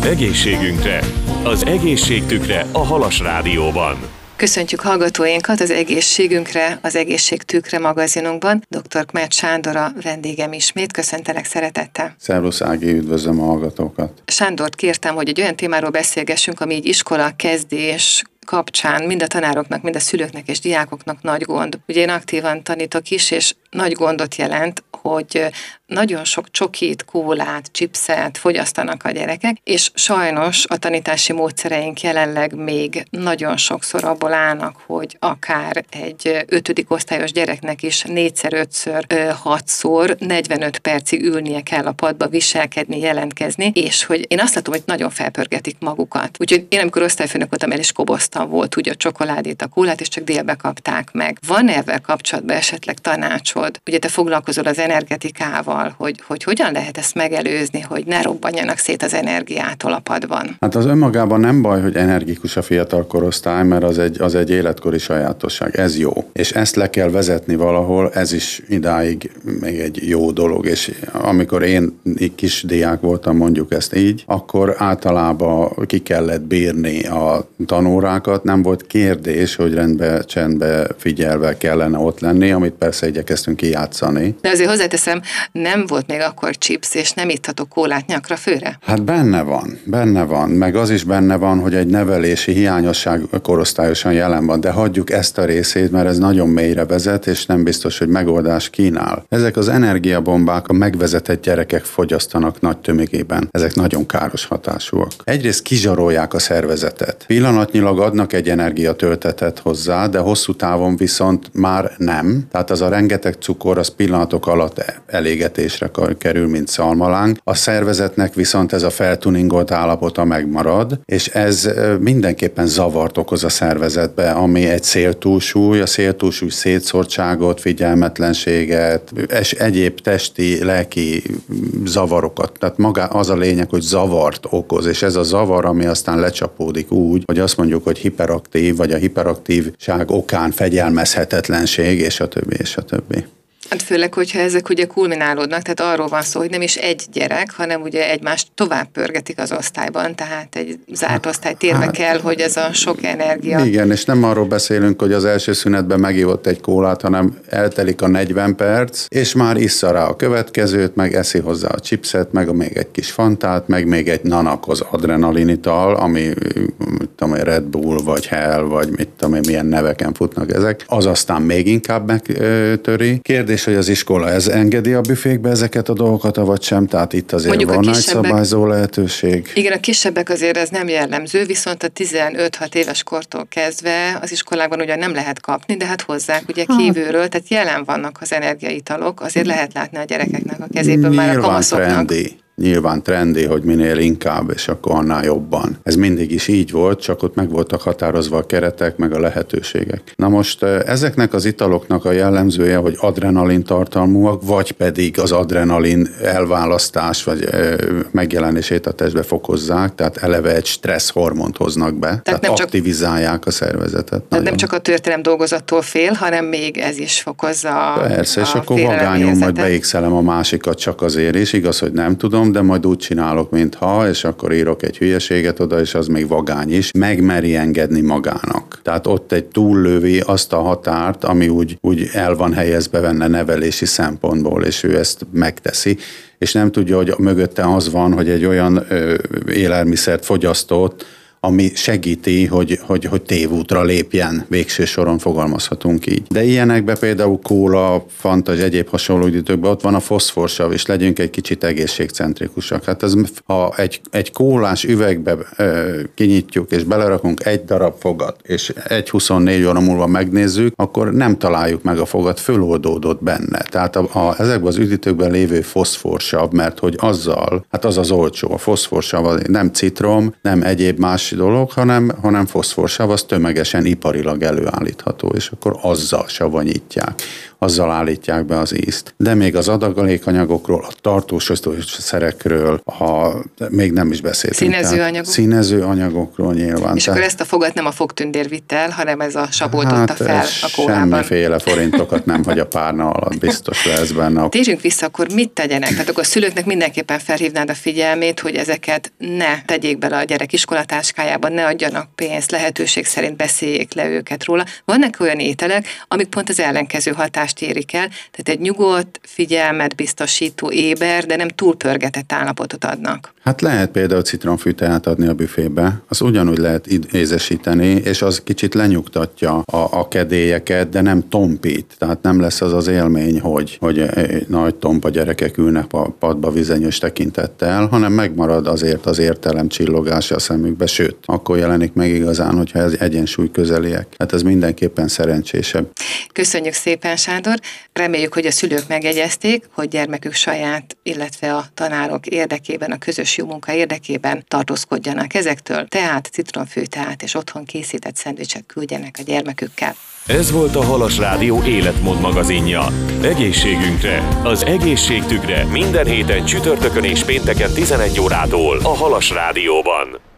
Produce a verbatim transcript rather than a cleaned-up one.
Egészségünkre, az egészségtükre a Halas Rádióban. Köszöntjük hallgatóinkat az Egészségünkre, az Egészségtükre magazinunkban. dr. Kmetty Sándor a vendégem ismét. Köszöntelek szeretettel. Szervusz Ági, üdvözlöm a hallgatókat. Sándort kértem, hogy egy olyan témáról beszélgessünk, ami így iskola kezdés kapcsán mind a tanároknak, mind a szülőknek és diákoknak nagy gond. Ugye én aktívan tanítok is, és nagy gondot jelent, hogy nagyon sok csokit, kólát, chipset fogyasztanak a gyerekek, és sajnos a tanítási módszereink jelenleg még nagyon sokszor abból állnak, hogy akár egy ötödik osztályos gyereknek is négyszer, ötször, hatszor, negyvenöt percig ülnie kell a padba, viselkedni, jelentkezni, és hogy én azt látom, hogy nagyon felpörgetik magukat. Úgyhogy én amikor osztályfőnök voltam, el is koboztam, volt ugye a csokoládét, a kólát, és csak délbe kapták meg. Van ezzel kapcsolatban esetleg tanácsod? Ugye te foglalkozol az energetikával, hogy, hogy hogyan lehet ezt megelőzni, hogy ne robbanjanak szét az energiától a padban? Hát az önmagában nem baj, hogy energikus a fiatal korosztály, mert az egy, az egy életkori sajátosság. Ez jó. És ezt le kell vezetni valahol, ez is idáig még egy jó dolog. És amikor én kis diák voltam, mondjuk ezt így, akkor általában ki kellett bírni a tanórákat, nem volt kérdés, hogy rendbe, csendbe figyelve kellene ott lenni, amit persze igyekeztünk kijátszani. De azért hozzáteszem, nem volt még akkor chips, és nem ittatok kólát nyakra főre? Hát benne van, benne van, meg az is benne van, hogy egy nevelési hiányosság korosztályosan jelen van, de hagyjuk ezt a részét, mert ez nagyon mélyre vezet, és nem biztos, hogy megoldást kínál. Ezek az energiabombák a megvezetett gyerekek fogyasztanak nagy tömegében. Ezek nagyon káros hatásúak. Egyrészt kizsarolják a szervezetet. Pillanatnyilag adnak egy energiatöltetet hozzá, de hosszú távon viszont már nem. Tehát az a rengeteg cukor, az pillanatok alatt elégetésre kerül, mint szalmaláng. A szervezetnek viszont ez a feltuningolt állapota megmarad, és ez mindenképpen zavart okoz a szervezetbe, ami egy széltúlsúly, a széltúlsúly szétszórtságot, figyelmetlenséget, és egyéb testi, lelki zavarokat. Tehát maga az a lényeg, hogy zavart okoz, és ez a zavar, ami aztán lecsapódik úgy, hogy azt mondjuk, hogy hiperaktív, vagy a hiperaktívság okán fegyelmezhetetlenség, és a többi, és a többi. Hát főleg, hogyha ezek ugye kulminálódnak, tehát arról van szó, hogy nem is egy gyerek, hanem ugye egymást tovább pörgetik az osztályban, tehát egy zárt osztálytérbe hát, kell, hogy ez a sok energia. Igen, és nem arról beszélünk, hogy az első szünetben megívott egy kólát, hanem eltelik a negyven perc, és már issza rá a következőt, meg eszi hozzá a chipset, meg még egy kis fantát, meg még egy nanakoz adrenalinital, ami mit tudom, Red Bull, vagy Hell, vagy mit tudom, milyen neveken futnak ezek, az aztán még inkább megtöri. Kérdés, hogy az iskola ez engedi a büfékbe ezeket a dolgokat, vagy sem, tehát itt azért mondjuk van egy szabályzó lehetőség. Igen, a kisebbek azért ez nem jellemző, viszont a tizenöt-hat éves kortól kezdve az iskolákban ugyan nem lehet kapni, de hát hozzák ugye kívülről, tehát jelen vannak az energiaitalok, azért lehet látni a gyerekeknek a kezéből, már a kamaszoknak. Trendi. Nyilván trendi, hogy minél inkább, és akkor annál jobban. Ez mindig is így volt, csak ott meg voltak határozva a keretek, meg a lehetőségek. Na most ezeknek az italoknak a jellemzője, hogy adrenalin tartalmúak, vagy pedig az adrenalin elválasztás, vagy megjelenését a testbe fokozzák, tehát eleve egy stressz hormont hoznak be, tehát, tehát aktivizálják csak, a szervezetet. Tehát nagyon. Nem csak a történelem dolgozattól fél, hanem még ez is fokozza a Persze, és akkor vagányul majd beékszelem a másikat csak azért is, igaz, hogy nem tudom, de majd úgy csinálok, mintha, és akkor írok egy hülyeséget oda, és az még vagány is, megmeri engedni magának. Tehát ott egy túllövi azt a határt, ami úgy, úgy el van helyezve benne nevelési szempontból, és ő ezt megteszi, és nem tudja, hogy mögötte az van, hogy egy olyan ö, élelmiszert fogyasztott, ami segíti, hogy, hogy, hogy tévútra lépjen, végső soron fogalmazhatunk így. De ilyenekben például kóla, fanta és egyéb hasonló üdítőkben ott van a foszforsav, és legyünk egy kicsit egészségcentrikusak. Hát ez, ha egy, egy kólás üvegbe ö, kinyitjuk, és belerakunk egy darab fogat, és egy huszonnégy óra múlva megnézzük, akkor nem találjuk meg a fogat, föloldódott benne. Tehát a, a, ezekben az üdítőkben lévő foszforsav, mert hogy azzal, hát az az olcsó, a foszforsav nem citrom, nem egyéb más dolog, hanem, hanem foszforsav, az tömegesen iparilag előállítható, és akkor azzal savanyítják. azzal állítják be az ízt. De még az adalékanyagokról, a tartósítószerekről, a, még nem is beszéltünk. Színező anyagok. Színező anyagokról nyilván. És tehát, akkor ezt a fogat nem a fogtündér vitt el, hanem ez a sabótotta fel hát, a kólában. Semmiféle forintokat nem hagy a párna alatt, biztos lesz benne. Térjünk vissza, akkor mit tegyenek? Tehát akkor a szülőknek mindenképpen felhívnád a figyelmét, hogy ezeket ne tegyék bele a gyerek iskolatáskájába, ne adjanak pénzt, lehetőség szerint beszéljék le őket róla. Vannak olyan ételek, amik pont az ellenkező hatást érik el, tehát egy nyugodt, figyelmet biztosító, éber, de nem túlpörgetett állapotot adnak. Hát lehet például citromfűteát adni a büfébe, az ugyanúgy lehet ízesíteni, és az kicsit lenyugtatja a, a kedélyeket, de nem tompít. Tehát nem lesz az az élmény, hogy, hogy nagy tompa gyerekek ülnek a padba vizenyős tekintettel, hanem megmarad azért az értelem csillogása a szemükbe, sőt, akkor jelenik meg igazán, hogyha ez egyensúly közeliek. Hát ez mindenképpen szerencsésebb. Köszönjük szépen, Sándor! Reméljük, hogy a szülők megjegyezték, hogy gyermekük saját, illetve a tanárok érdekében, a közös jó munka érdekében tartózkodjanak ezektől, teát, citromfűteát és otthon készített szendvicset küldjenek a gyermekükkel. Ez volt a Halas Rádió életmód magazinja. Egészségünkre, az egészségtükre minden héten csütörtökön és pénteken tizenegy órától a Halas Rádióban.